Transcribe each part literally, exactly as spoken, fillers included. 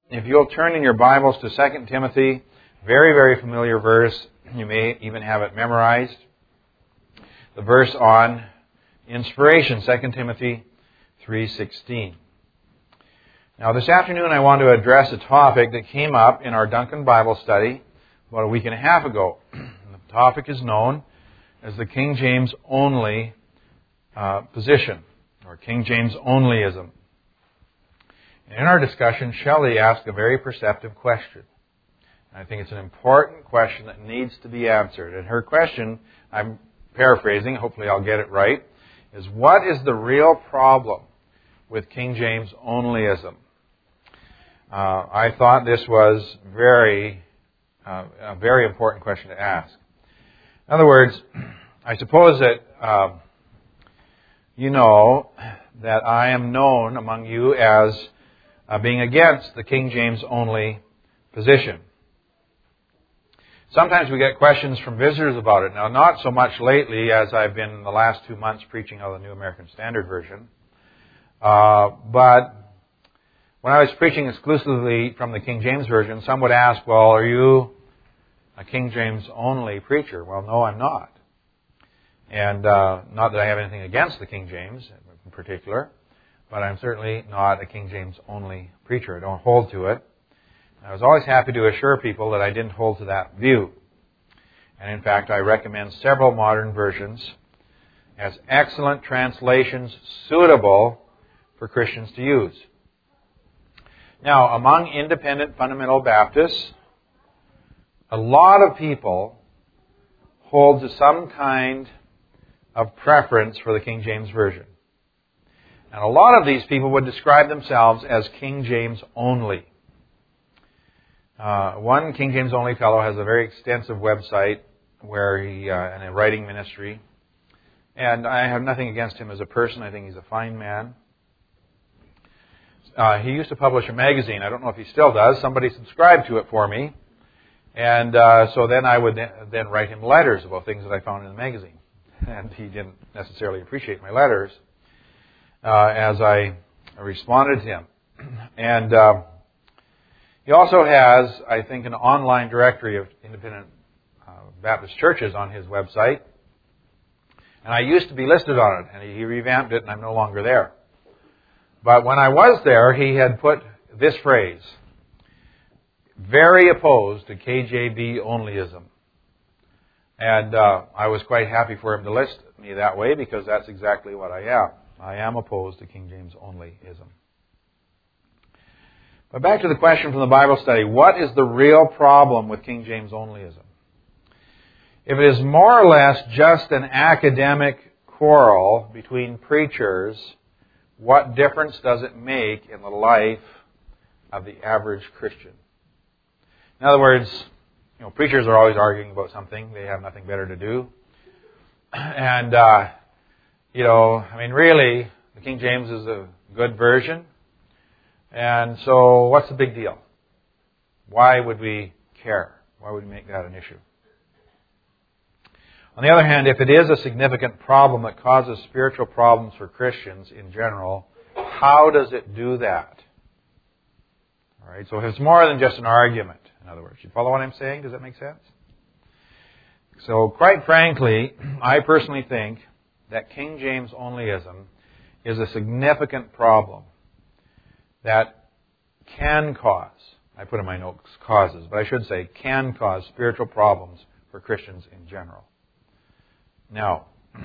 If you'll turn in your Bibles to Second Timothy, very, very familiar verse. You may even have it memorized. The verse on inspiration, Second Timothy three sixteen. Now, this afternoon I want to address a topic that came up in our Duncan Bible study about a week and a half ago. The topic is known as the King James only uh, position, or King James onlyism. And in our discussion, Shelley asked a very perceptive question. And I think it's an important question that needs to be answered. And her question, I'm paraphrasing, hopefully I'll get it right, is what is the real problem with King James onlyism? Uh, I thought this was very, uh, a very important question to ask. In other words, I suppose that uh, you know that I am known among you as Uh, being against the King James only position. Sometimes we get questions from visitors about it. Now, not so much lately as I've been in the last two months preaching out of the New American Standard Version. Uh, but when I was preaching exclusively from the King James Version, some would ask, well, are you a King James only preacher? Well, no, I'm not. And uh, not that I have anything against the King James in particular, but I'm certainly not a King James only preacher. I don't hold to it. I was always happy to assure people that I didn't hold to that view. And in fact, I recommend several modern versions as excellent translations suitable for Christians to use. Now, among independent fundamental Baptists, a lot of people hold to some kind of preference for the King James Version. And a lot of these people would describe themselves as King James only. Uh, one King James only fellow has a very extensive website where he, uh, and a writing ministry. And I have nothing against him as a person. I think he's a fine man. Uh, he used to publish a magazine. I don't know if he still does. Somebody subscribed to it for me. And uh, so then I would then write him letters about things that I found in the magazine. And he didn't necessarily appreciate my letters. Uh, as I responded to him. And uh, he also has, I think, an online directory of independent uh, Baptist churches on his website. And I used to be listed on it, and he revamped it, and I'm no longer there. But when I was there, he had put this phrase, very opposed to K J V onlyism. And uh, I was quite happy for him to list me that way, because that's exactly what I am. I am opposed to King James onlyism. But back to the question from the Bible study. What is the real problem with King James onlyism? If it is more or less just an academic quarrel between preachers, what difference does it make in the life of the average Christian? In other words, you know, preachers are always arguing about something. They have nothing better to do. And, uh, You know, I mean, really, the King James is a good version. And so what's the big deal? Why would we care? Why would we make that an issue? On the other hand, if it is a significant problem that causes spiritual problems for Christians in general, how does it do that? All right, so if it's more than just an argument, in other words, you follow what I'm saying? Does that make sense? So quite frankly, I personally think that King James onlyism is a significant problem that can cause, I put in my notes causes, but I should say can cause spiritual problems for Christians in general. Now,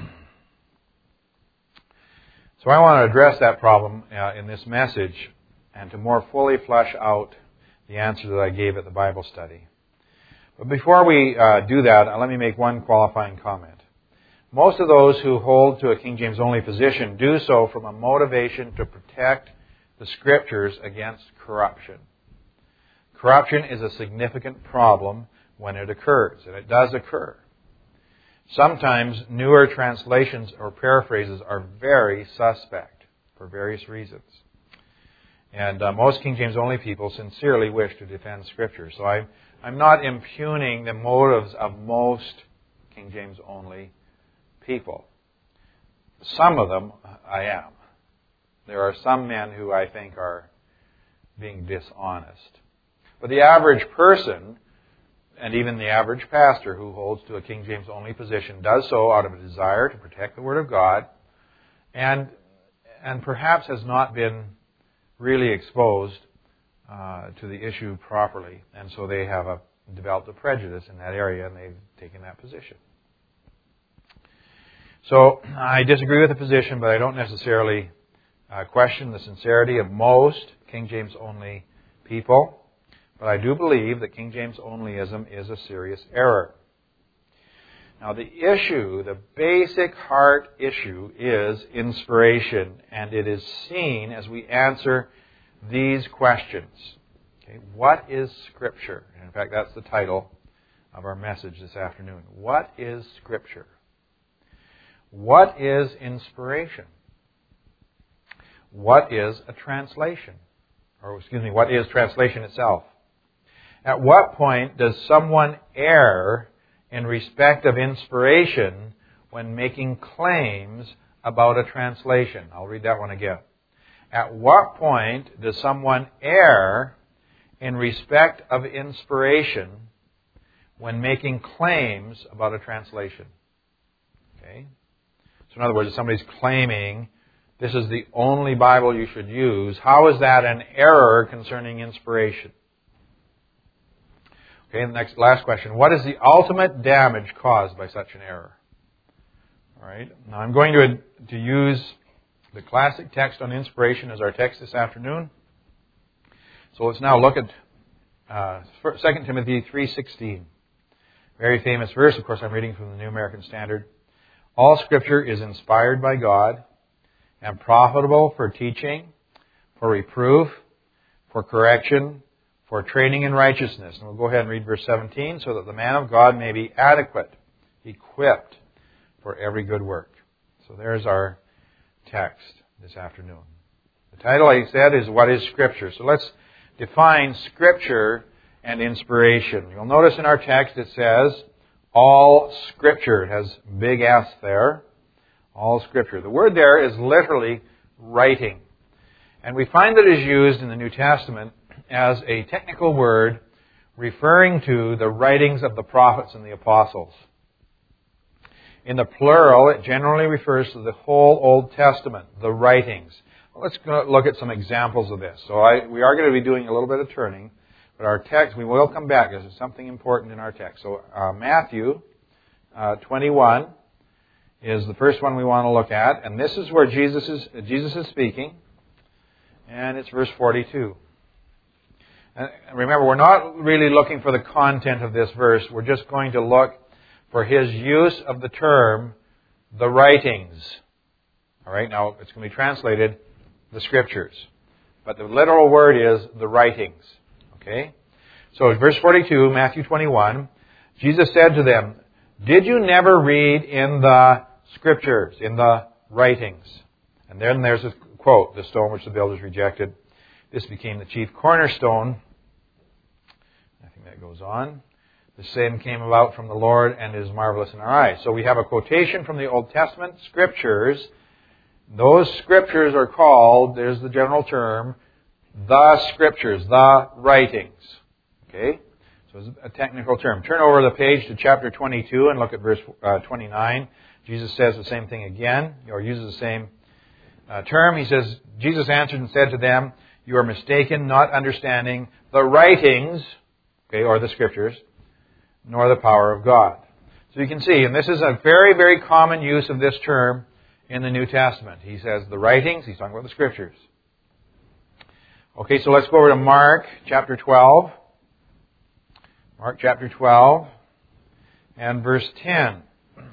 so I want to address that problem uh, in this message and to more fully flesh out the answer that I gave at the Bible study. But before we uh, do that, uh, let me make one qualifying comment. Most of those who hold to a King James only position do so from a motivation to protect the Scriptures against corruption. Corruption is a significant problem when it occurs, and it does occur. Sometimes newer translations or paraphrases are very suspect for various reasons. And uh, most King James only people sincerely wish to defend Scripture. So I, I'm not impugning the motives of most King James only people. Some of them I am. There are some men who I think are being dishonest. But the average person, and even the average pastor who holds to a King James only position, does so out of a desire to protect the Word of God, and and perhaps has not been really exposed uh, to the issue properly, and so they have a, developed a prejudice in that area, and they've taken that position. So I disagree with the position, but I don't necessarily uh, question the sincerity of most King James only people. But I do believe that King James onlyism is a serious error. Now the issue, the basic heart issue, is inspiration, and it is seen as we answer these questions. Okay, what is Scripture? And in fact, that's the title of our message this afternoon. What is Scripture? What is inspiration? What is a translation? Or excuse me, what is translation itself? At what point does someone err in respect of inspiration when making claims about a translation? I'll read that one again. At what point does someone err in respect of inspiration when making claims about a translation? Okay? So in other words, if somebody's claiming this is the only Bible you should use, how is that an error concerning inspiration? Okay, and the next, last question. What is the ultimate damage caused by such an error? All right. Now I'm going to, to use the classic text on inspiration as our text this afternoon. So let's now look at uh, Second Timothy three sixteen. Very famous verse. Of course, I'm reading from the New American Standard. All Scripture is inspired by God and profitable for teaching, for reproof, for correction, for training in righteousness. And we'll go ahead and read verse seventeen. So that the man of God may be adequate, equipped for every good work. So there's our text this afternoon. The title, like I said, is What is Scripture? So let's define Scripture and inspiration. You'll notice in our text it says, all Scripture. It has big S there. All Scripture. The word there is literally writing. And we find that it is used in the New Testament as a technical word referring to the writings of the prophets and the apostles. In the plural, it generally refers to the whole Old Testament, the writings. Well, let's look at some examples of this. So I, we are going to be doing a little bit of turning, but our text, we will come back because there's something important in our text. So uh, Matthew uh, twenty-one is the first one we want to look at, and this is where Jesus is, Jesus is speaking, and it's verse forty-two. And remember, we're not really looking for the content of this verse. We're just going to look for his use of the term, the writings. All right, now it's going to be translated, the Scriptures. But the literal word is the writings. Okay? So verse forty-two, Matthew twenty-one, Jesus said to them, did you never read in the Scriptures, in the writings? And then there's a quote, the stone which the builders rejected. This became the chief cornerstone. I think that goes on. The same came about from the Lord and is marvelous in our eyes. So we have a quotation from the Old Testament Scriptures. Those Scriptures are called, there's the general term, the Scriptures, the writings. Okay? So it's a technical term. Turn over the page to chapter twenty-two and look at verse uh, twenty-nine. Jesus says the same thing again, or uses the same uh, term. He says, Jesus answered and said to them, you are mistaken, not understanding the writings, okay, or the Scriptures, nor the power of God. So you can see, and this is a very, very common use of this term in the New Testament. He says the writings, he's talking about the Scriptures. Okay, so let's go over to Mark chapter twelve. Mark chapter twelve and verse ten.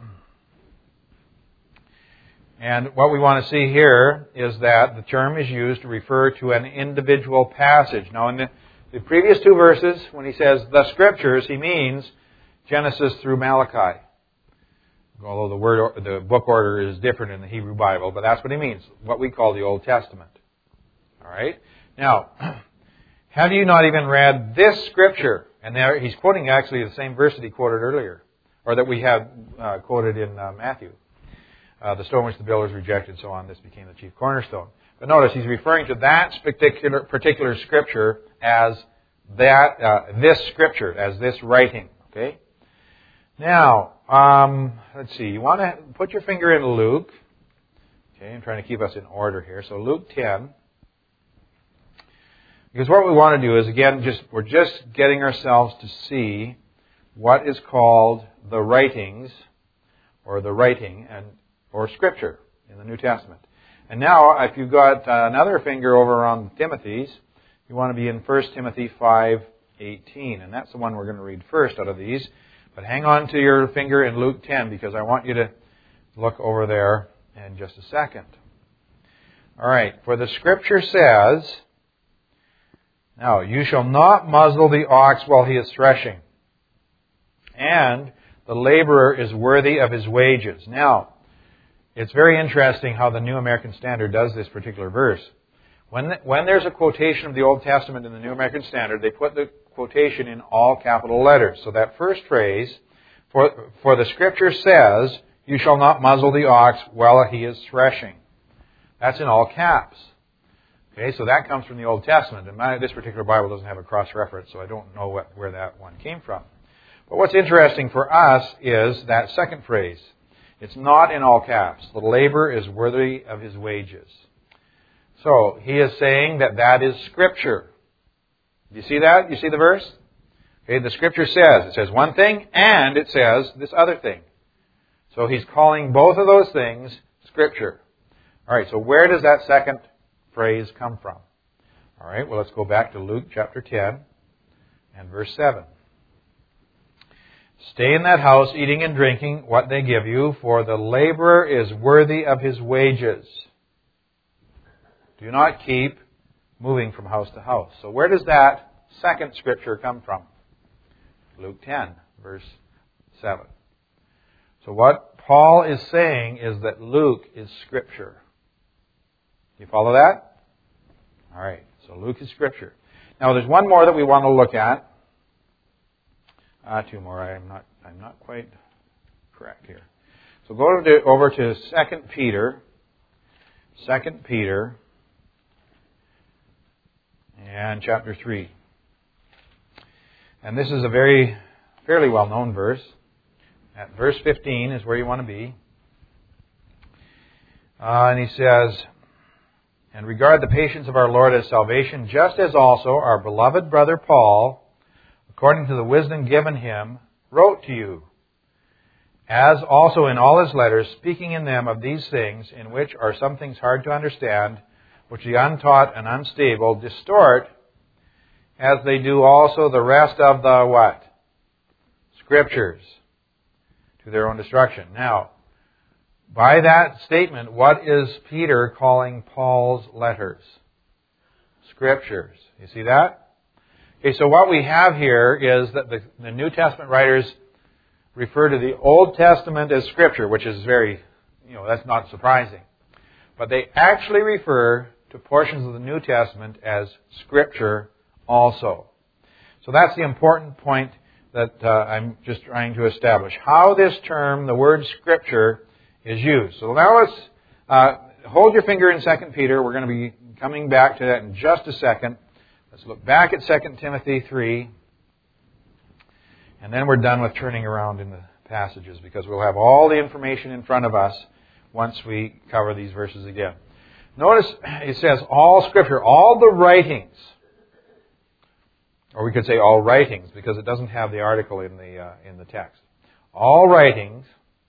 And what we want to see here is that the term is used to refer to an individual passage. Now in the, the previous two verses, when he says the Scriptures, he means Genesis through Malachi. Although the word, the book order is different in the Hebrew Bible, but that's what he means, what we call the Old Testament. All right? Now, have you not even read this Scripture? And there he's quoting actually the same verse that he quoted earlier, or that we had uh, quoted in uh, Matthew. Uh, the stone which the builders rejected, so on, this became the chief cornerstone. But notice he's referring to that particular particular scripture as that uh, this scripture, as this writing. Okay. Now, um, let's see. You want to put your finger in Luke. Okay, I'm trying to keep us in order here. So Luke ten. Because what we want to do is, again, just we're just getting ourselves to see what is called the writings, or the writing, and or scripture in the New Testament. And now, if you've got uh, another finger over on Timothy's, you want to be in First Timothy five eighteen, and that's the one we're going to read first out of these. But hang on to your finger in Luke ten, because I want you to look over there in just a second. All right, for the Scripture says, now, you shall not muzzle the ox while he is threshing, and the laborer is worthy of his wages. Now, it's very interesting how the New American Standard does this particular verse. When, when there's a quotation of the Old Testament in the New American Standard, they put the quotation in all capital letters. So that first phrase, for, for the Scripture says, you shall not muzzle the ox while he is threshing. That's in all caps. Okay, so that comes from the Old Testament. And my, this particular Bible doesn't have a cross-reference, so I don't know what, where that one came from. But what's interesting for us is that second phrase. It's not in all caps. The laborer is worthy of his wages. So, he is saying that that is Scripture. Do you see that? You see the verse? Okay, the Scripture says, it says one thing, and it says this other thing. So, he's calling both of those things Scripture. Alright, so where does that second phrase come from? Alright, well let's go back to Luke chapter ten and verse seven. Stay in that house, eating and drinking what they give you, for the laborer is worthy of his wages. Do not keep moving from house to house. So where does that second scripture come from? Luke ten, verse seven. So what Paul is saying is that Luke is Scripture. Do you follow that? All right, so Luke is Scripture. Now there's one more that we want to look at. Uh, two more. I'm not. I'm not quite correct here. So go to, over to Second Peter. Second Peter, and chapter three. And this is a very fairly well-known verse. At verse fifteen is where you want to be. Uh, and he says, "And regard the patience of our Lord as salvation, just as also our beloved brother Paul, according to the wisdom given him, wrote to you, as also in all his letters, speaking in them of these things, in which are some things hard to understand, which the untaught and unstable distort, as they do also the rest of the what? Scriptures, to their own destruction." Now, by that statement, what is Peter calling Paul's letters? Scriptures. You see that? Okay, so what we have here is that the, the New Testament writers refer to the Old Testament as Scripture, which is very, you know, that's not surprising. But they actually refer to portions of the New Testament as Scripture also. So that's the important point that uh, I'm just trying to establish. How this term, the word Scripture, is used. So now let's uh, hold your finger in Second Peter. We're going to be coming back to that in just a second. Let's look back at Second Timothy three, and then we're done with turning around in the passages, because we'll have all the information in front of us once we cover these verses again. Notice it says all Scripture, all the writings, or we could say all writings, because it doesn't have the article in the uh, in the text. All writings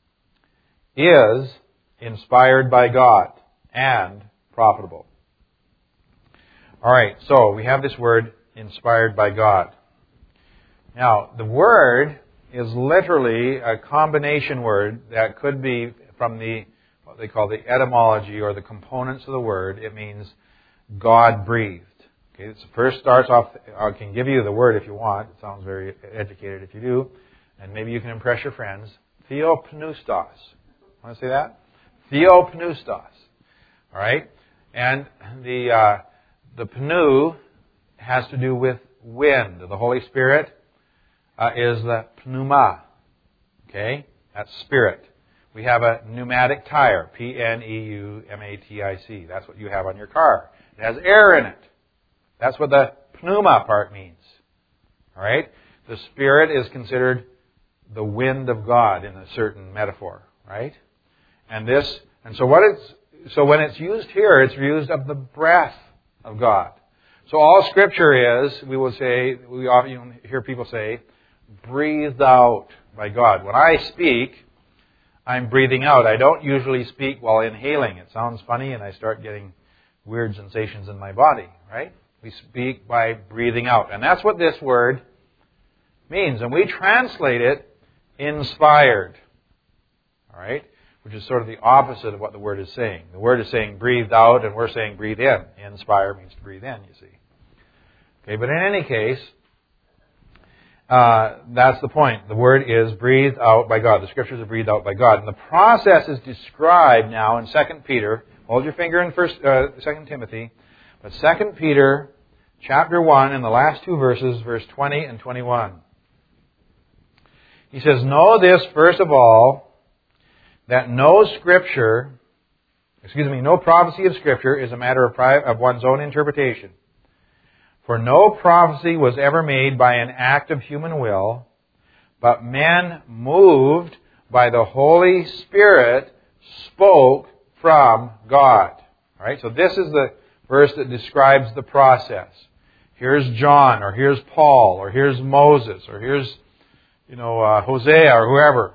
is inspired by God and profitable. All right, so we have this word, inspired by God. Now, the word is literally a combination word that could be from the, what they call the etymology, or the components of the word. It means God-breathed. Okay, it first starts off, I can give you the word if you want. It sounds very educated if you do. And maybe you can impress your friends. Theopneustos. Want to say that? Theopneustos. All right? And the... Uh, The pneu has to do with wind. The Holy Spirit uh, is the pneuma. Okay? That's spirit. We have a pneumatic tire, P N E U M A T I C. That's what you have on your car. It has air in it. That's what the pneuma part means. All right? The Spirit is considered the wind of God in a certain metaphor, right? And this, and so what it's, so when it's used here, it's used of the breath of God. So all Scripture is, we will say, we often hear people say, breathed out by God. When I speak, I'm breathing out. I don't usually speak while inhaling. It sounds funny and I start getting weird sensations in my body, right? We speak by breathing out. And that's what this word means. And we translate it inspired. All right? Which is sort of the opposite of what the word is saying. The word is saying breathed out and we're saying breathe in. Inspire means to breathe in, you see. Okay, but in any case, uh, that's the point. The word is breathed out by God. The Scriptures are breathed out by God. And the process is described now in Second Peter. Hold your finger in First, uh, Second Timothy. But Second Peter chapter one, in the last two verses, verse twenty and twenty-one. He says, know this, first of all, that no Scripture, excuse me, no prophecy of Scripture is a matter of, pri- of one's own interpretation. For no prophecy was ever made by an act of human will, but men moved by the Holy Spirit spoke from God. All right, so this is the verse that describes the process. Here's John, or here's Paul, or here's Moses, or here's, you know, uh, Hosea, or whoever.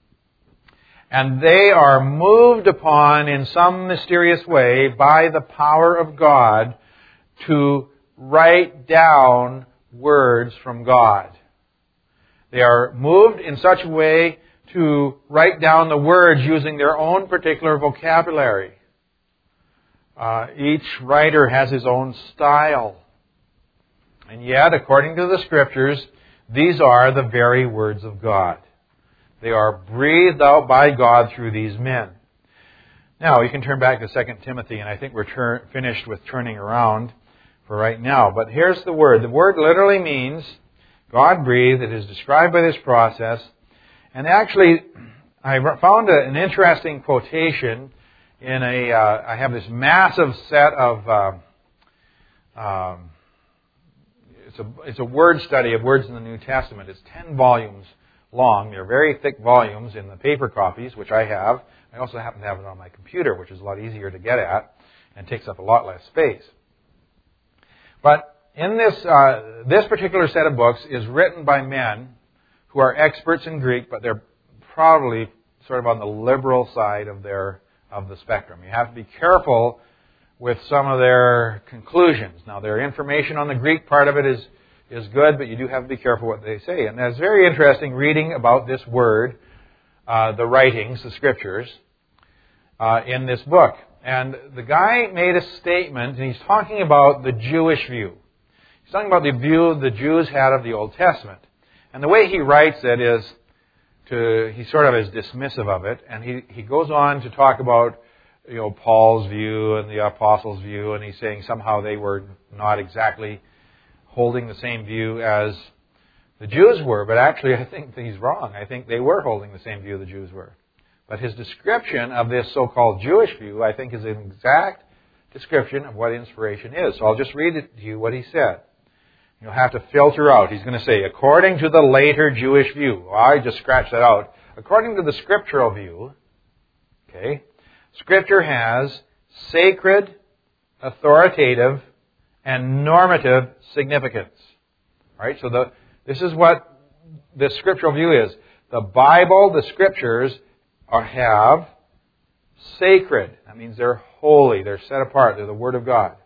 And they are moved upon in some mysterious way by the power of God to write down words from God. They are moved in such a way to write down the words using their own particular vocabulary. Uh, each writer has his own style. And yet, according to the Scriptures, these are the very words of God. They are breathed out by God through these men. Now, you can turn back to Second Timothy, and I think we're tur- finished with turning around for right now. But here's the word. The word literally means God breathed. It is described by this process. And actually, I found a, an interesting quotation in a, uh, I have this massive set of, uh, um, it's a, it's a word study of words in the New Testament. It's ten volumes long. They're very thick volumes in the paper copies, which I have. I also happen to have it on my computer, which is a lot easier to get at and takes up a lot less space. But in this, uh, this particular set of books is written by men who are experts in Greek, but they're probably sort of on the liberal side of their of the spectrum. You have to be careful with some of their conclusions. Now, their information on the Greek part of it is, is good, but you do have to be careful what they say. And it's very interesting reading about this word, uh, the writings, the Scriptures, uh, in this book. And the guy made a statement, and he's talking about the Jewish view. He's talking about the view the Jews had of the Old Testament. And the way he writes it is, to he sort of is dismissive of it, and he, he goes on to talk about, you know, Paul's view and the apostles' view, and he's saying somehow they were not exactly holding the same view as the Jews were. But actually, I think he's wrong. I think they were holding the same view the Jews were. But his description of this so-called Jewish view, I think, is an exact description of what inspiration is. So I'll just read it to you what he said. You'll have to filter out. He's going to say, according to the later Jewish view. Well, I just scratched that out. According to the scriptural view, okay, Scripture has sacred, authoritative, and normative significance. All right, so the, this is what the scriptural view is. The Bible, the Scriptures, are, have sacred. That means they're holy. They're set apart. They're the Word of God.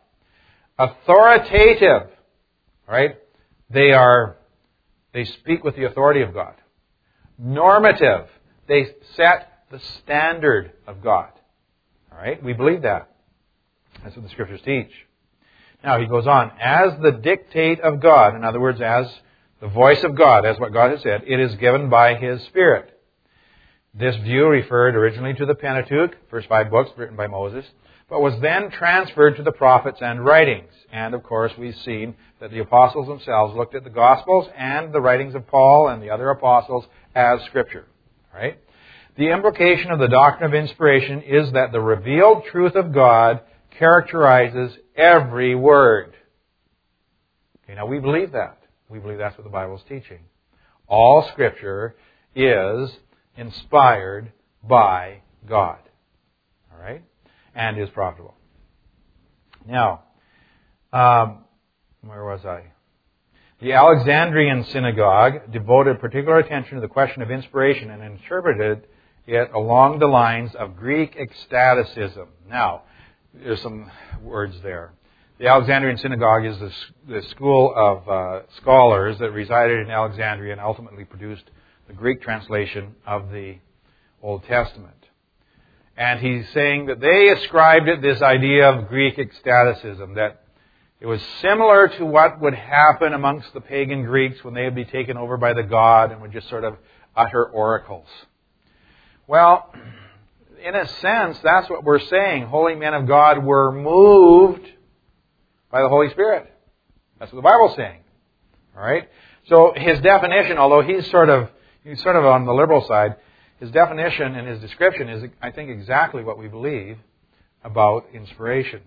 Authoritative. Right? They are, they speak with the authority of God. Normative. They set the standard of God. All right? We believe that. That's what the Scriptures teach. Now, he goes on. As the dictate of God, in other words, as the voice of God, as what God has said, it is given by His Spirit. This view referred originally to the Pentateuch, first five books written by Moses, but was then transferred to the prophets and writings. And, of course, we've seen that the apostles themselves looked at the Gospels and the writings of Paul and the other apostles as Scripture. Right? The implication of the doctrine of inspiration is that the revealed truth of God characterizes every word. Okay, now we believe that. We believe that's what the Bible is teaching. All Scripture is inspired by God. All right? And is profitable. Now, um, where was I? The Alexandrian synagogue devoted particular attention to the question of inspiration and interpreted it along the lines of Greek ecstaticism. Now, there's some words there. The Alexandrian synagogue is the, the school of uh, scholars that resided in Alexandria and ultimately produced the Greek translation of the Old Testament. And he's saying that they ascribed it this idea of Greek ecstaticism, that it was similar to what would happen amongst the pagan Greeks when they would be taken over by the god and would just sort of utter oracles. Well, in a sense, that's what we're saying. Holy men of God were moved by the Holy Spirit. That's what the Bible's saying. All right? So his definition, although he's sort of he's sort of on the liberal side, his definition and his description is, I think, exactly what we believe about inspiration.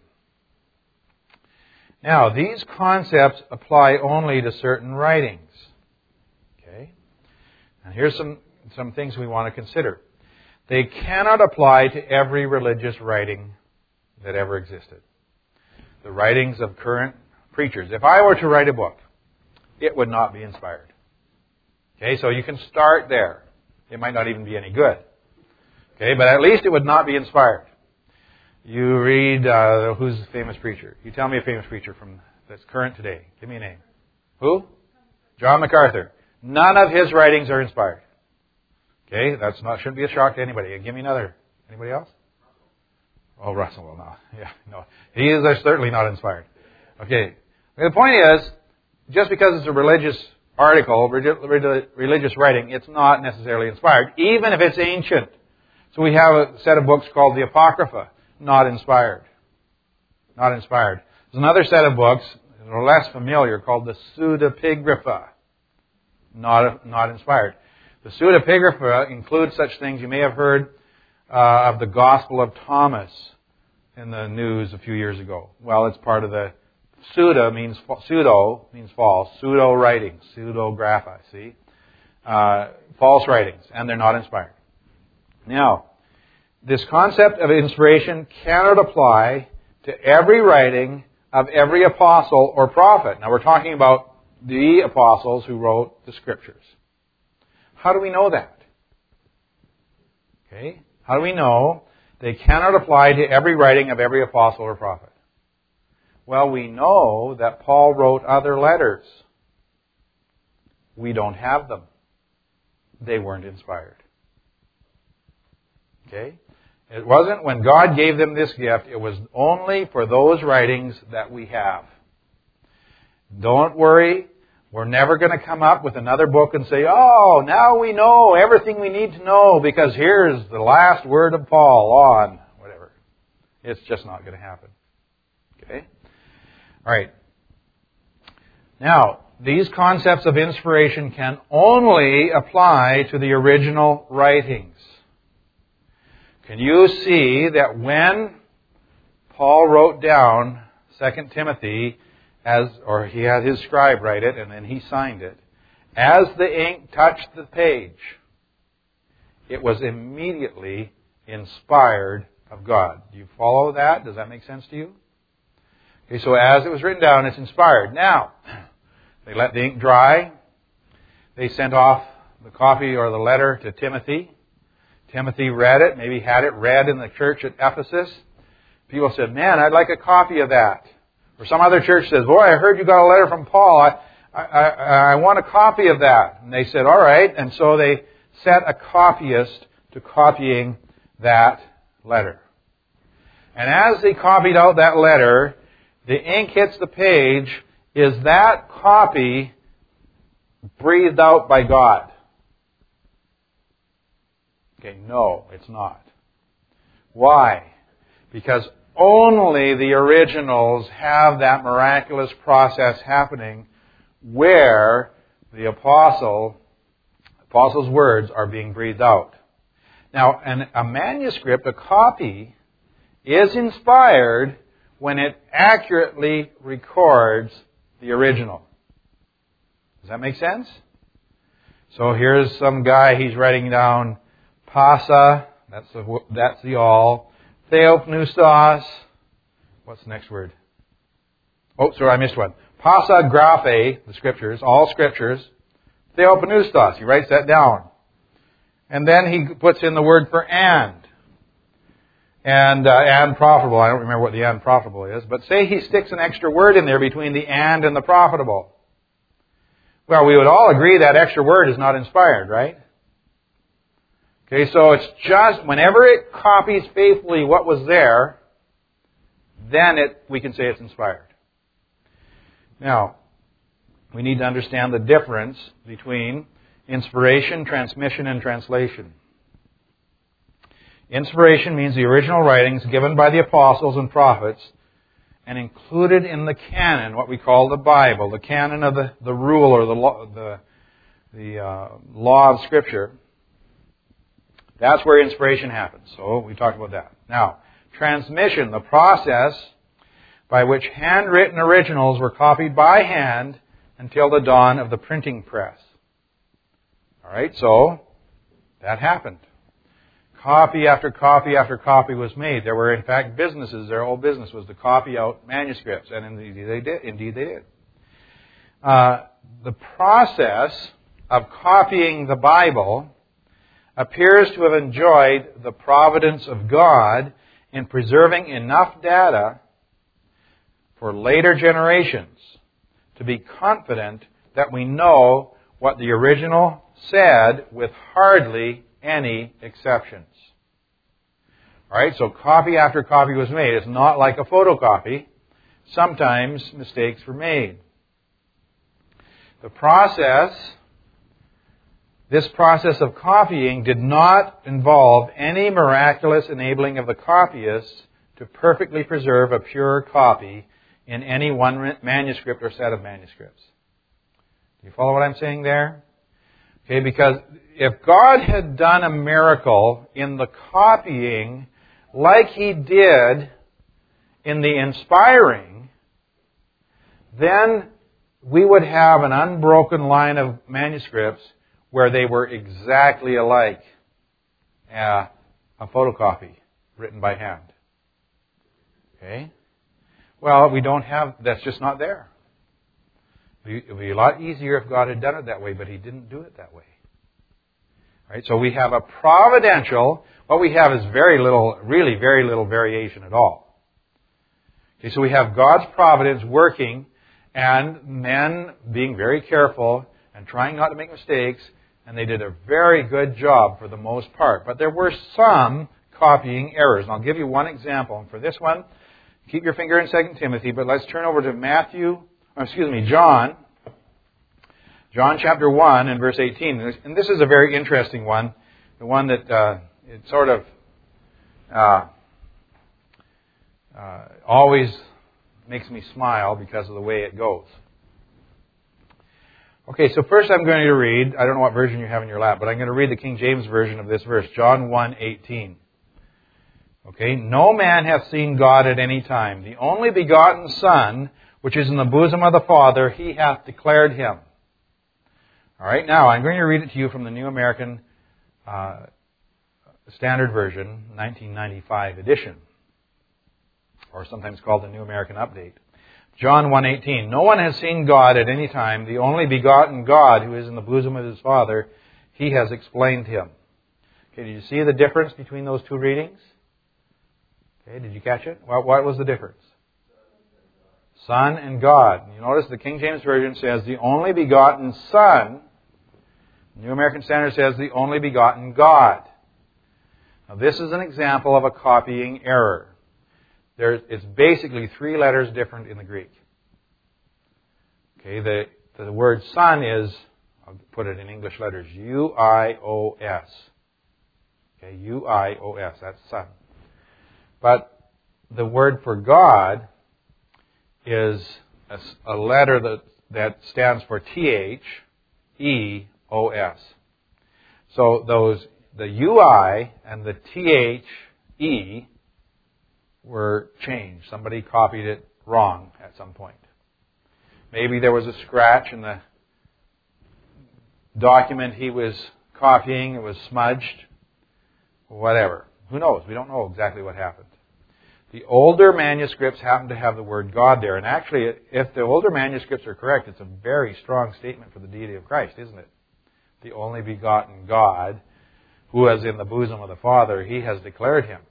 Now, these concepts apply only to certain writings. Okay? And here's some, some things we want to consider. They cannot apply to every religious writing that ever existed. The writings of current preachers. If I were to write a book, it would not be inspired. Okay, so you can start there. It might not even be any good. Okay, but at least it would not be inspired. You read, uh, who's a famous preacher? You tell me a famous preacher from that's current today. Give me a name. Who? John MacArthur. None of his writings are inspired. Okay, that's not shouldn't be a shock to anybody. Give me another. Anybody else? Oh, Russell. Well, no. Yeah, no. He is certainly not inspired. Okay. The point is, just because it's a religious article, religious writing, it's not necessarily inspired, even if it's ancient. So we have a set of books called the Apocrypha, not inspired. Not inspired. There's another set of books that are less familiar called the Pseudepigrapha, not, not inspired. The Pseudepigrapha includes such things. You may have heard uh, of the Gospel of Thomas in the news a few years ago. Well, it's part of the Pseudo means pseudo means false. Pseudo writings, pseudographa. See, uh, false writings, and they're not inspired. Now, this concept of inspiration cannot apply to every writing of every apostle or prophet. Now, we're talking about the apostles who wrote the Scriptures. How do we know that? Okay, how do we know they cannot apply to every writing of every apostle or prophet? Well, we know that Paul wrote other letters. We don't have them. They weren't inspired. Okay? It wasn't when God gave them this gift, it was only for those writings that we have. Don't worry. We're never going to come up with another book and say, oh, now we know everything we need to know because here's the last word of Paul on whatever. It's just not going to happen. Okay? All right. Now, these concepts of inspiration can only apply to the original writings. Can you see that when Paul wrote down Second Timothy, as or he had his scribe write it, and then he signed it, as the ink touched the page, it was immediately inspired of God. Do you follow that? Does that make sense to you? Okay, so as it was written down, it's inspired. Now, they let the ink dry. They sent off the copy or the letter to Timothy. Timothy read it, maybe had it read in the church at Ephesus. People said, man, I'd like a copy of that. Or some other church says, boy, I heard you got a letter from Paul. I, I, I, I want a copy of that. And they said, all right. And so they set a copyist to copying that letter. And as they copied out that letter, the ink hits the page. Is that copy breathed out by God? Okay, no, it's not. Why? Because only the originals have that miraculous process happening where the apostle, apostle's words are being breathed out. Now, an, a manuscript, a copy, is inspired when it accurately records the original. Does that make sense? So here's some guy, he's writing down pasa, that's the, that's the all, theopneustos, what's the next word? Oh, sorry, I missed one. Pasa graphe, the scriptures, all scriptures, theopneustos, he writes that down. And then he puts in the word for and. And, uh, and profitable. I don't remember what the and profitable is. But say he sticks an extra word in there between the and and the profitable. Well, we would all agree that extra word is not inspired, right? Okay, so it's just, whenever it copies faithfully what was there, then it, we can say it's inspired. Now, we need to understand the difference between inspiration, transmission, and translation. Inspiration means the original writings given by the apostles and prophets and included in the canon, what we call the Bible, the canon of the, the rule or the law, the, the uh, law of Scripture. That's where inspiration happens. So we talked about that. Now, transmission, the process by which handwritten originals were copied by hand until the dawn of the printing press. All right, so that happened. Copy after copy after copy was made. There were, in fact, businesses. Their whole business was to copy out manuscripts, and indeed they did. Indeed, they did. Uh, the process of copying the Bible appears to have enjoyed the providence of God in preserving enough data for later generations to be confident that we know what the original said with hardly any exceptions. All right, so copy after copy was made. It's not like a photocopy. Sometimes mistakes were made. The process, this process of copying did not involve any miraculous enabling of the copyists to perfectly preserve a pure copy in any one manuscript or set of manuscripts. Do you follow what I'm saying there? Okay, because if God had done a miracle in the copying like He did in the inspiring, then we would have an unbroken line of manuscripts where they were exactly alike uh, a photocopy written by hand. Okay? Well, we don't have, that's just not there. It would be a lot easier if God had done it that way, but He didn't do it that way. Right? So we have a providential, what we have is very little, really very little variation at all. Okay, so we have God's providence working and men being very careful and trying not to make mistakes, and they did a very good job for the most part. But there were some copying errors. And I'll give you one example. And for this one, keep your finger in Second Timothy, but let's turn over to Matthew, or excuse me, John. John chapter one and verse eighteen. And this is a very interesting one. The one that uh, it sort of uh, uh, always makes me smile because of the way it goes. Okay, so first I'm going to read, I don't know what version you have in your lap, but I'm going to read the King James Version of this verse, John one eighteen. Okay, no man hath seen God at any time. The only begotten Son, which is in the bosom of the Father, He hath declared Him. All right, now I'm going to read it to you from the New American uh, Standard Version, nineteen ninety-five edition, or sometimes called the New American Update. John one eighteen. No one has seen God at any time. The only begotten God, who is in the bosom of His Father, He has explained Him. Okay, did you see the difference between those two readings? Okay, did you catch it? What, what was the difference? Son and God. You notice the King James Version says the only begotten Son. New American Standard says the only begotten God. Now this is an example of a copying error. There's, it's basically three letters different in the Greek. Okay, the, the word Son is, I'll put it in English letters, U I O S. Okay, U I O S, that's Son. But the word for God is a, a letter that, that stands for T H E O S. So those the U I and the T H E were changed. Somebody copied it wrong at some point. Maybe there was a scratch in the document he was copying. It was smudged. Whatever. Who knows? We don't know exactly what happened. The older manuscripts happen to have the word God there. And actually, if the older manuscripts are correct, it's a very strong statement for the deity of Christ, isn't it? The only begotten God, who is in the bosom of the Father, He has declared Him.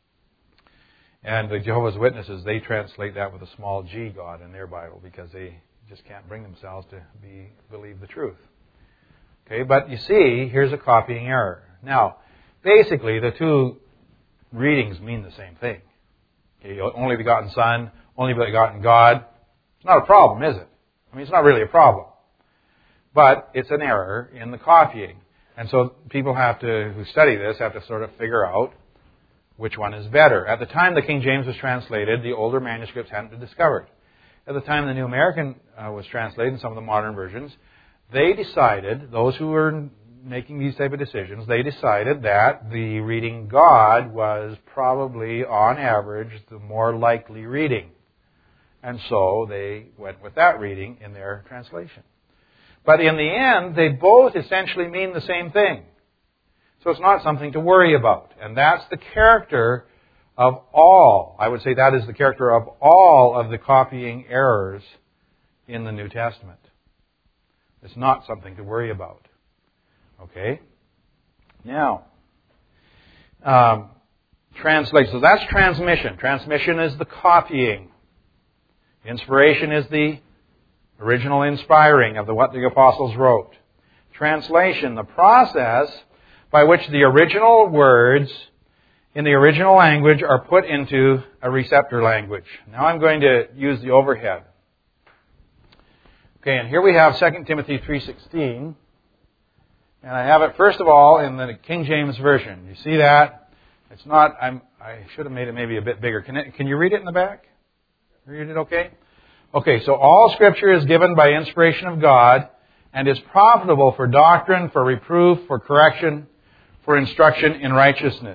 And the Jehovah's Witnesses, they translate that with a small g, God, in their Bible, because they just can't bring themselves to be believe the truth. Okay, but you see, here's a copying error. Now, basically, the two readings mean the same thing. Okay, only begotten Son, only begotten God. It's not a problem, is it? I mean, it's not really a problem. But it's an error in the copying. And so people have to, who study this, have to sort of figure out which one is better. At the time the King James was translated, the older manuscripts hadn't been discovered. At the time the New American uh, was translated, and some of the modern versions, they decided, those who were making these type of decisions, they decided that the reading God was probably, on average, the more likely reading. And so they went with that reading in their translation. But in the end, they both essentially mean the same thing. So it's not something to worry about. And that's the character of all, I would say that is the character of all of the copying errors in the New Testament. It's not something to worry about. Okay? Now, um, translate. So that's transmission. Transmission is the copying. Inspiration is the original inspiring of the, what the apostles wrote. Translation, the process by which the original words in the original language are put into a receptor language. Now I'm going to use the overhead. Okay, and here we have Second Timothy three sixteen. And I have it, first of all, in the King James Version. You see that? It's not, I'm, I should have made it maybe a bit bigger. Can, it, can you read it in the back? Read it okay? Okay, so all Scripture is given by inspiration of God and is profitable for doctrine, for reproof, for correction, for instruction in righteousness.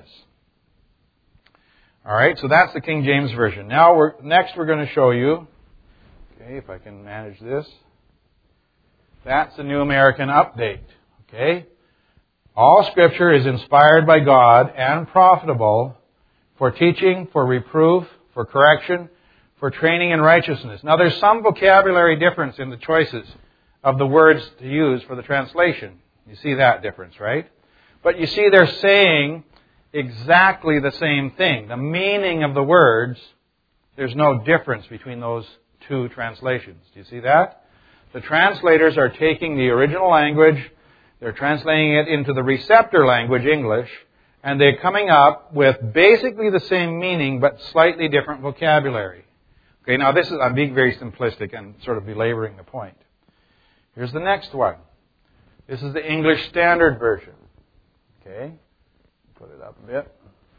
All right, so that's the King James Version. Now, we're, next we're going to show you, okay, if I can manage this. That's the New American Update. Okay? All Scripture is inspired by God and profitable for teaching, for reproof, for correction, for training in righteousness. Now, there's some vocabulary difference in the choices of the words to use for the translation. You see that difference, right? But you see they're saying exactly the same thing. The meaning of the words, there's no difference between those two translations. Do you see that? The translators are taking the original language, they're translating it into the receptor language, English, and they're coming up with basically the same meaning but slightly different vocabulary. Okay, now this is, I'm being very simplistic and sort of belaboring the point. Here's the next one. This is the English Standard Version. Okay, put it up a bit.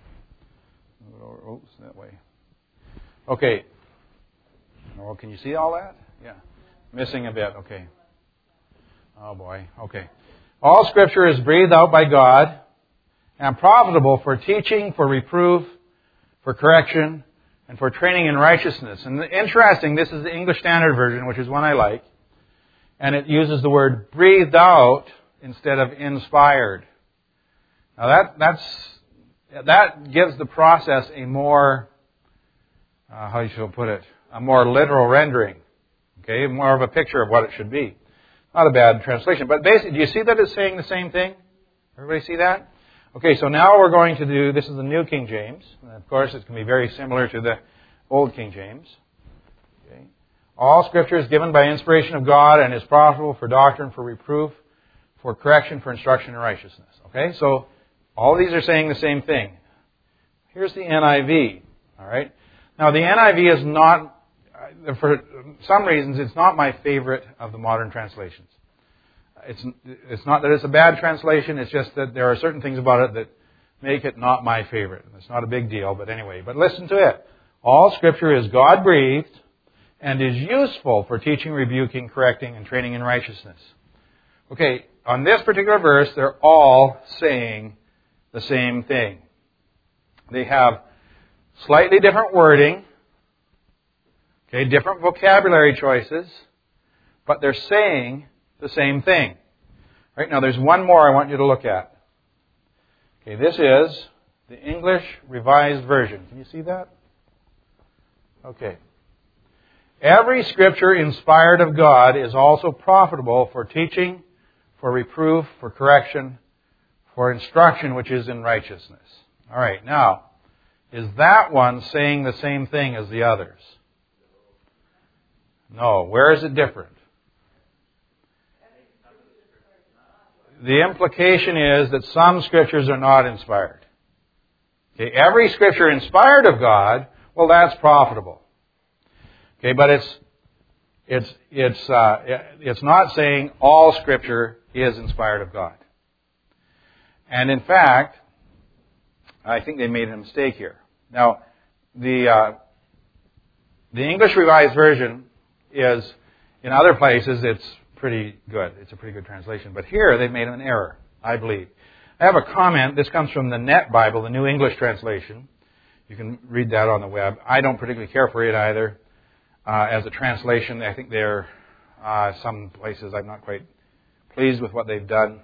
Oops, that way. Okay. Well, can you see all that? Yeah. Missing a bit. Okay. Oh boy. Okay. All Scripture is breathed out by God and profitable for teaching, for reproof, for correction, and for training in righteousness. And interesting, this is the English Standard Version, which is one I like. And it uses the word breathed out instead of inspired. Now that that's that gives the process a more, uh, how shall I put it, a more literal rendering. Okay, more of a picture of what it should be. Not a bad translation. But basically, do you see that it's saying the same thing? Everybody see that? Okay, so now we're going to do, this is the New King James. And of course, it can be very similar to the Old King James. Okay. All Scripture is given by inspiration of God and is profitable for doctrine, for reproof, for correction, for instruction in righteousness. Okay, so all these are saying the same thing. Here's the N I V. All right. Now, the N I V is not, for some reasons, it's not my favorite of the modern translations. It's it's not that it's a bad translation, it's just that there are certain things about it that make it not my favorite. It's not a big deal, but anyway. But listen to it. All Scripture is God-breathed and is useful for teaching, rebuking, correcting, and training in righteousness. Okay, on this particular verse, they're all saying the same thing. They have slightly different wording, okay, different vocabulary choices, but they're saying the same thing. Right now, there's one more I want you to look at. Okay, this is the English Revised Version. Can you see that? Okay. Every Scripture inspired of God is also profitable for teaching, for reproof, for correction, for instruction which is in righteousness. All right, now, is that one saying the same thing as the others? No. Where is it different? The implication is that some Scriptures are not inspired. Okay, every Scripture inspired of God, well, that's profitable. Okay, but it's it's it's uh, it's not saying all Scripture is inspired of God. And in fact, I think they made a mistake here. Now, the uh, the English Revised Version is, in other places, it's pretty good. It's a pretty good translation. But here, they've made an error, I believe. I have a comment. This comes from the Net Bible, the New English Translation. You can read that on the web. I don't particularly care for it either. Uh, as a translation, I think they're, uh, some places I'm not quite pleased with what they've done.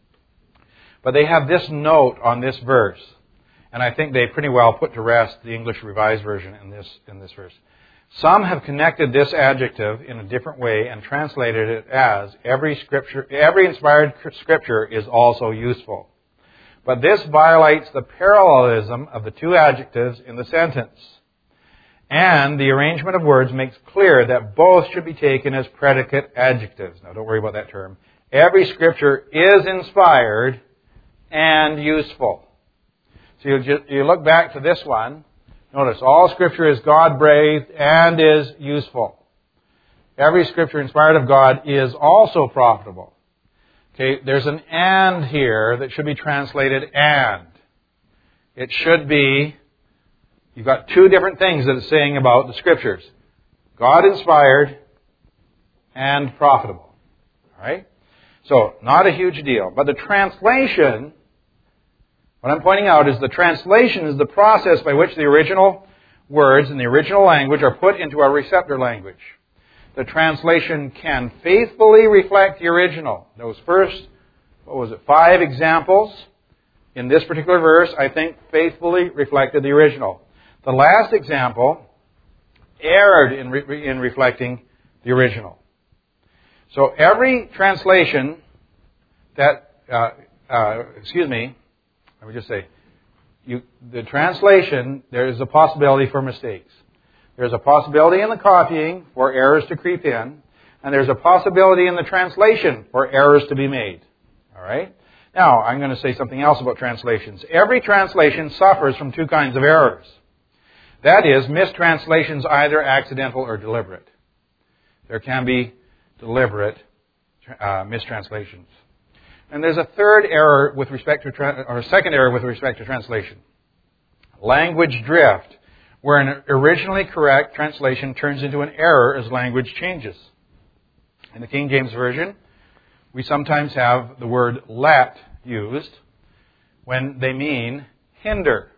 But they have this note on this verse. And I think they pretty well put to rest the English Revised Version in this in this verse. Some have connected this adjective in a different way and translated it as every scripture, every inspired Scripture is also useful. But this violates the parallelism of the two adjectives in the sentence. And the arrangement of words makes clear that both should be taken as predicate adjectives. Now, don't worry about that term. Every Scripture is inspired and useful. So you, just, you look back to this one. Notice, all Scripture is God-breathed and is useful. Every Scripture inspired of God is also profitable. Okay, there's an and here that should be translated and. It should be, you've got two different things that it's saying about the Scriptures. God-inspired and profitable. All right? So, not a huge deal. But the translation, what I'm pointing out is the translation is the process by which the original words in the original language are put into our receptor language. The translation can faithfully reflect the original. Those first, what was it, five examples in this particular verse, I think, faithfully reflected the original. The last example erred in, re- in reflecting the original. So every translation that, uh, uh, excuse me, let me just say, you, the translation, there is a possibility for mistakes. There's a possibility in the copying for errors to creep in, and there's a possibility in the translation for errors to be made. All right? Now, I'm going to say something else about translations. Every translation suffers from two kinds of errors. That is, mistranslations, either accidental or deliberate. There can be deliberate uh, mistranslations. And there's a third error with respect to, tra- or a second error with respect to translation. Language drift, where an originally correct translation turns into an error as language changes. In the King James Version, we sometimes have the word let used when they mean hinder.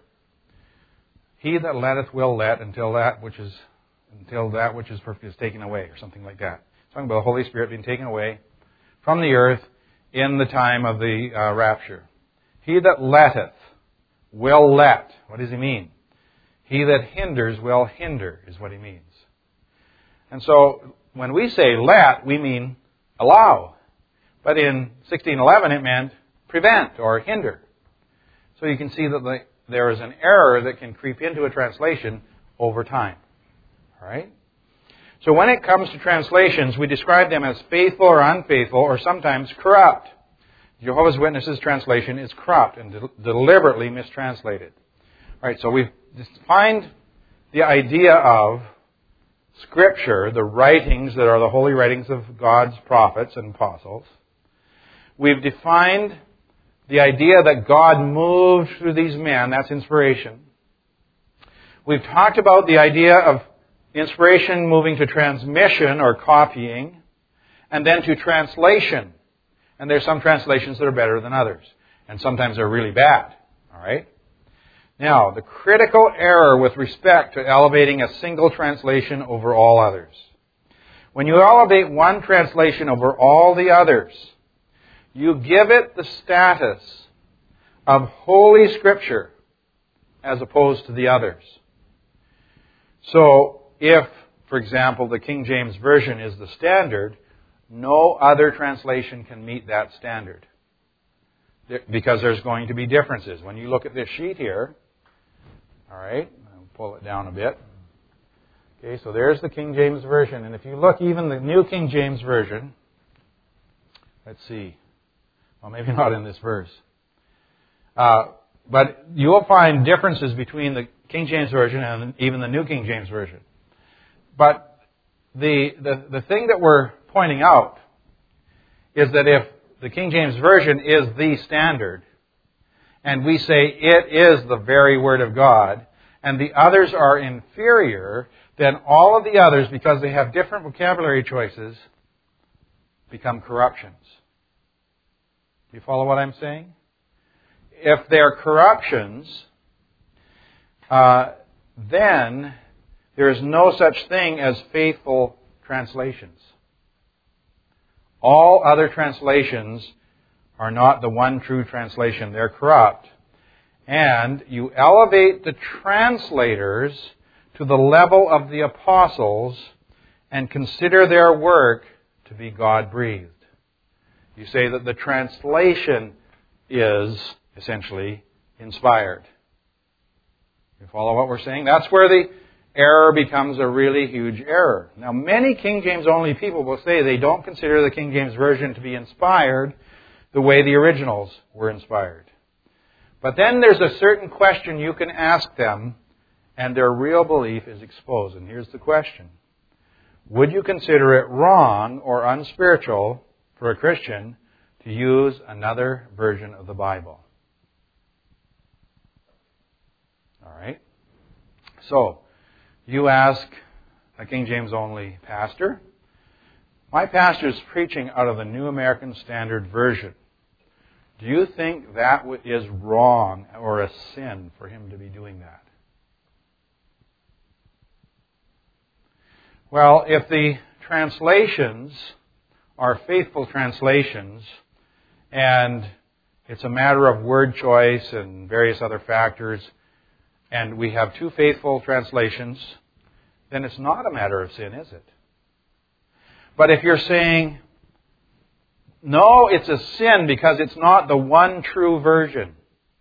He that letteth will let until that which is until that which is perfect is taken away, or something like that. It's talking about the Holy Spirit being taken away from the earth in the time of the uh, rapture. He that letteth will let. What does he mean? He that hinders will hinder, is what he means. And so, when we say let, we mean allow. But in sixteen eleven, it meant prevent or hinder. So you can see that the, there is an error that can creep into a translation over time. All right? So when it comes to translations, we describe them as faithful or unfaithful, or sometimes corrupt. Jehovah's Witnesses translation is corrupt and de- deliberately mistranslated. All right, so we've defined the idea of Scripture, the writings that are the holy writings of God's prophets and apostles. We've defined the idea that God moved through these men, that's inspiration. We've talked about the idea of inspiration moving to transmission or copying, and then to translation. And there's some translations that are better than others, and sometimes they're really bad. All right? Now, the critical error with respect to elevating a single translation over all others. When you elevate one translation over all the others, you give it the status of Holy Scripture as opposed to the others. So, if, for example, the King James Version is the standard, no other translation can meet that standard. Because there's going to be differences. When you look at this sheet here, all right, I'll pull it down a bit. Okay, so there's the King James Version. And if you look, even the New King James Version, let's see. Well, maybe not in this verse. Uh, but you'll find differences between the King James Version and even the New King James Version. But the, the, the thing that we're pointing out is that if the King James Version is the standard, and we say it is the very Word of God, and the others are inferior, then all of the others, because they have different vocabulary choices, become corruptions. Do you follow what I'm saying? If they're corruptions, uh, then there is no such thing as faithful translations. All other translations are not the one true translation. They're corrupt. And you elevate the translators to the level of the apostles and consider their work to be God-breathed. You say that the translation is essentially inspired. You follow what we're saying? That's where the error becomes a really huge error. Now, many King James only people will say they don't consider the King James Version to be inspired the way the originals were inspired. But then there's a certain question you can ask them, and their real belief is exposed. And here's the question. Would you consider it wrong or unspiritual for a Christian to use another version of the Bible? All right? So, you ask a King James only pastor, my pastor is preaching out of the New American Standard Version. Do you think that is wrong or a sin for him to be doing that? Well, if the translations are faithful translations, and it's a matter of word choice and various other factors, and we have two faithful translations, then it's not a matter of sin, is it? But if you're saying, no, it's a sin because it's not the one true version.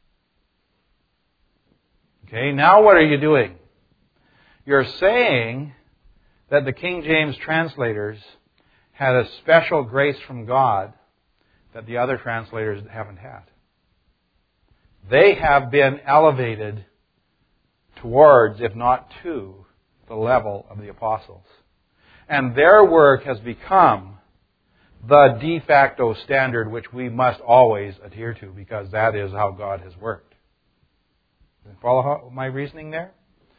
Okay, now what are you doing? You're saying that the King James translators had a special grace from God that the other translators haven't had. They have been elevated towards, if not to, the level of the apostles. And their work has become the de facto standard which we must always adhere to, because that is how God has worked. Follow my reasoning there?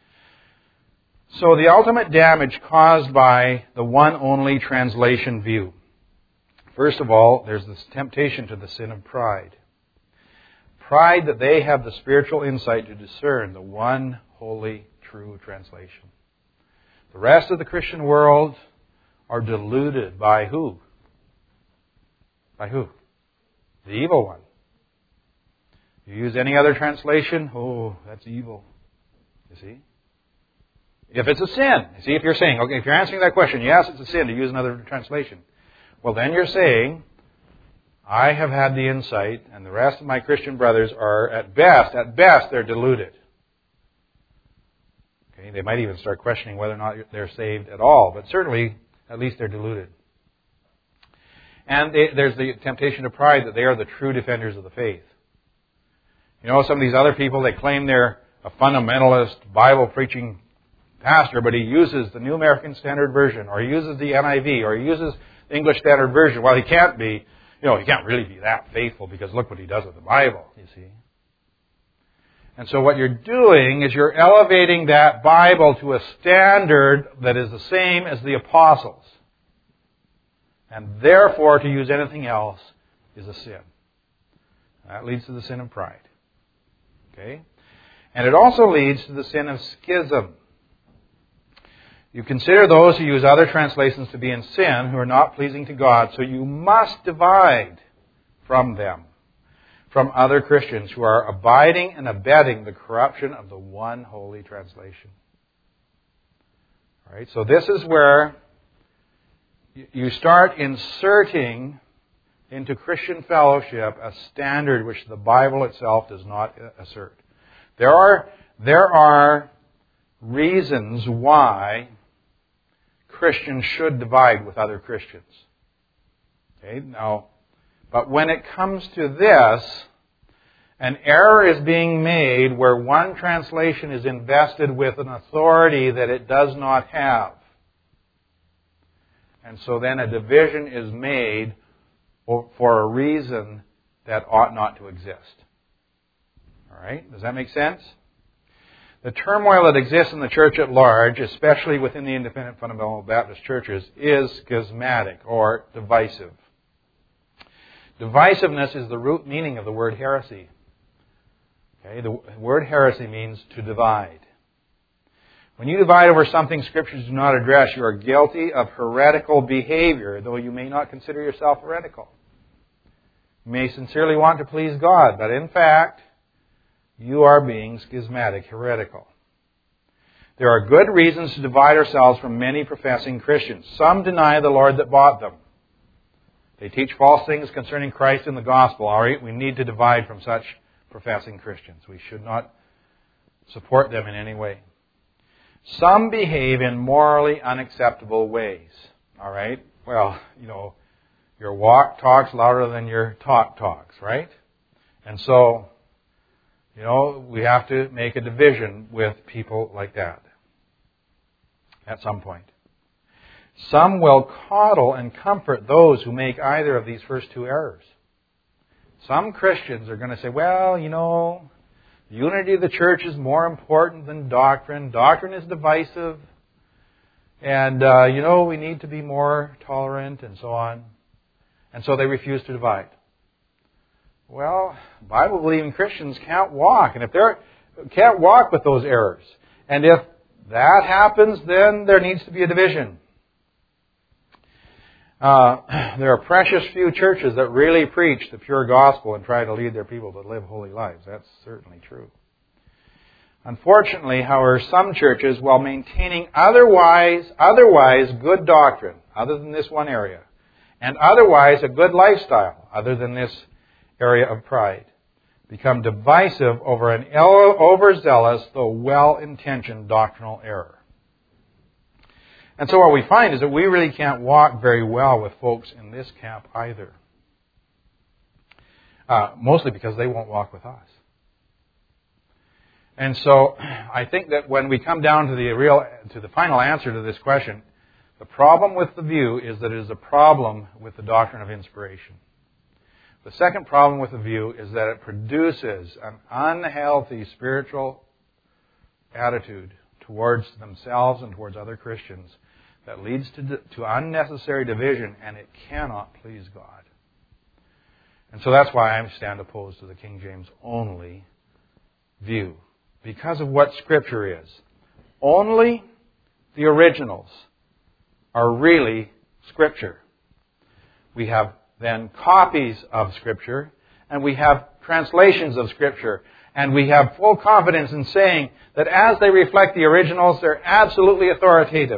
So the ultimate damage caused by the one only translation view. First of all, there's this temptation to the sin of pride. Pride that they have the spiritual insight to discern the one holy, true translation. The rest of the Christian world are deluded by who? By who? The evil one. You use any other translation? Oh, that's evil. You see? If it's a sin, you see, if you're saying, okay, if you're answering that question, yes, it's a sin to use another translation. Well, then you're saying, I have had the insight, and the rest of my Christian brothers are at best, at best, they're deluded. Okay, they might even start questioning whether or not they're saved at all, but certainly, at least they're deluded. And they, there's the temptation of pride that they are the true defenders of the faith. You know, some of these other people, they claim they're a fundamentalist, Bible-preaching pastor, but he uses the New American Standard Version, or he uses the N I V, or he uses the English Standard Version. Well, he can't be, you know, he can't really be that faithful, because look what he does with the Bible, you see. And so what you're doing is you're elevating that Bible to a standard that is the same as the apostles. And therefore, to use anything else is a sin. That leads to the sin of pride. Okay? And it also leads to the sin of schism. You consider those who use other translations to be in sin, who are not pleasing to God, so you must divide from them, from other Christians who are abiding and abetting the corruption of the one holy translation. All right, so this is where you start inserting into Christian fellowship a standard which the Bible itself does not assert. There are, there are reasons why Christians should divide with other Christians. Okay, now, but when it comes to this, an error is being made where one translation is invested with an authority that it does not have. And so then a division is made for a reason that ought not to exist. All right? Does that make sense? The turmoil that exists in the church at large, especially within the independent fundamental Baptist churches, is schismatic or divisive. Divisiveness is the root meaning of the word heresy. Okay? The word heresy means to divide. When you divide over something Scriptures do not address, you are guilty of heretical behavior, though you may not consider yourself heretical. You may sincerely want to please God, but in fact, you are being schismatic, heretical. There are good reasons to divide ourselves from many professing Christians. Some deny the Lord that bought them. They teach false things concerning Christ and the gospel. All right, we need to divide from such professing Christians. We should not support them in any way. Some behave in morally unacceptable ways. All right? Well, you know, your walk talks louder than your talk talks, right? And so, you know, we have to make a division with people like that at some point. Some will coddle and comfort those who make either of these first two errors. Some Christians are going to say, well, you know, unity of the church is more important than doctrine. Doctrine is divisive. And, uh, you know, we need to be more tolerant and so on. And so they refuse to divide. Well, Bible-believing Christians can't walk. And if they're can't walk with those errors. And if that happens, then there needs to be a division. Uh, there are precious few churches that really preach the pure gospel and try to lead their people to live holy lives. That's certainly true. Unfortunately, however, some churches, while maintaining otherwise, otherwise good doctrine, other than this one area, and otherwise a good lifestyle, other than this area of pride, become divisive over an overzealous, though well-intentioned doctrinal error. And so what we find is that we really can't walk very well with folks in this camp either. Uh, mostly because they won't walk with us. And so I think that when we come down to the real, to the final answer to this question, the problem with the view is that it is a problem with the doctrine of inspiration. The second problem with the view is that it produces an unhealthy spiritual attitude towards themselves and towards other Christians that leads to, to unnecessary division, and it cannot please God. And so that's why I stand opposed to the King James only view, because of what Scripture is. Only the originals are really Scripture. We have then copies of Scripture, and we have translations of Scripture, and we have full confidence in saying that as they reflect the originals, they're absolutely authoritative.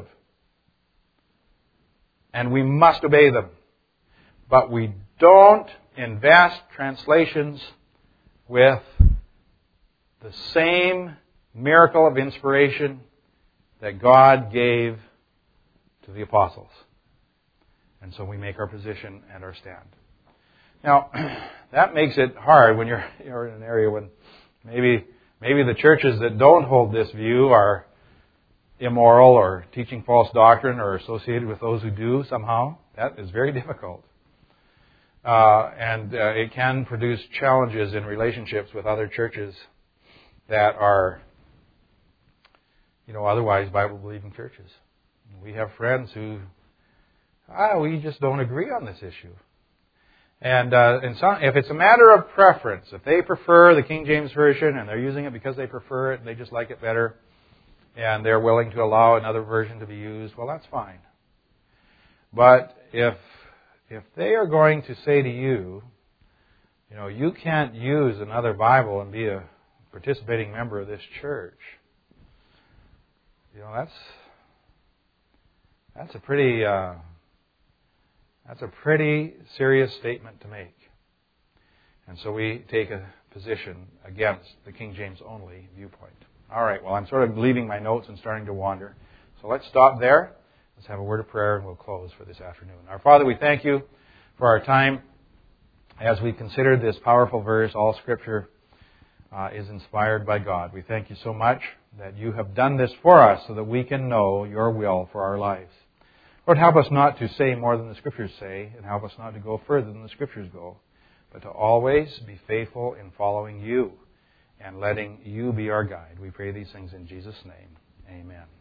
And we must obey them. But we don't invest translations with the same miracle of inspiration that God gave to the apostles. And so we make our position and our stand. Now, that makes it hard when you're, you're in an area when maybe maybe the churches that don't hold this view are immoral or teaching false doctrine or associated with those who do somehow. That is very difficult. Uh, and uh, it can produce challenges in relationships with other churches that are, you know, otherwise Bible-believing churches. We have friends who, ah, we just don't agree on this issue. And, uh, and some, if it's a matter of preference, if they prefer the King James Version and they're using it because they prefer it and they just like it better, and they're willing to allow another version to be used, well, that's fine. But if if they are going to say to you, you know, you can't use another Bible and be a participating member of this church, you know, that's that's a pretty uh, that's a pretty serious statement to make. And so we take a position against the King James only viewpoint. All right, well, I'm sort of leaving my notes and starting to wander. So let's stop there. Let's have a word of prayer and we'll close for this afternoon. Our Father, we thank you for our time as we consider this powerful verse, all Scripture uh, is inspired by God. We thank you so much that you have done this for us so that we can know your will for our lives. Lord, help us not to say more than the Scriptures say, and help us not to go further than the Scriptures go, but to always be faithful in following you and letting you be our guide. We pray these things in Jesus' name. Amen.